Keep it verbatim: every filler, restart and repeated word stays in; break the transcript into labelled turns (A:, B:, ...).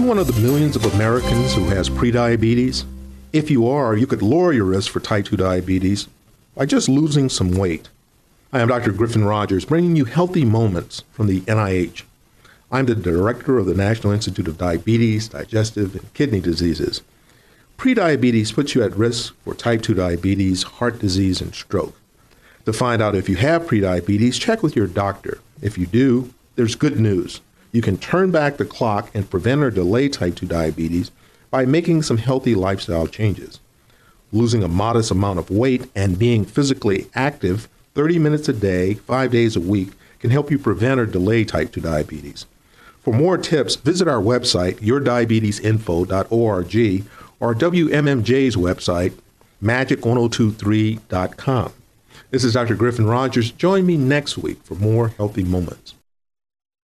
A: one of the millions of Americans who has prediabetes? If you are, you could lower your risk for type two diabetes by just losing some weight. I am Doctor Griffin Rogers, bringing you healthy moments from the N I H. I'm the director of the National Institute of Diabetes, Digestive, and Kidney Diseases. Prediabetes puts you at risk for type two diabetes, heart disease, and stroke. To find out if you have prediabetes, check with your doctor. If you do, there's good news. You can turn back the clock and prevent or delay type two diabetes by making some healthy lifestyle changes. Losing a modest amount of weight and being physically active thirty minutes a day, five days a week, can help you prevent or delay type two diabetes. For more tips, visit our website, your diabetes info dot org, or W M M J's website, magic ten twenty-three dot com. This is Doctor Griffin Rogers. Join me next week for more healthy moments.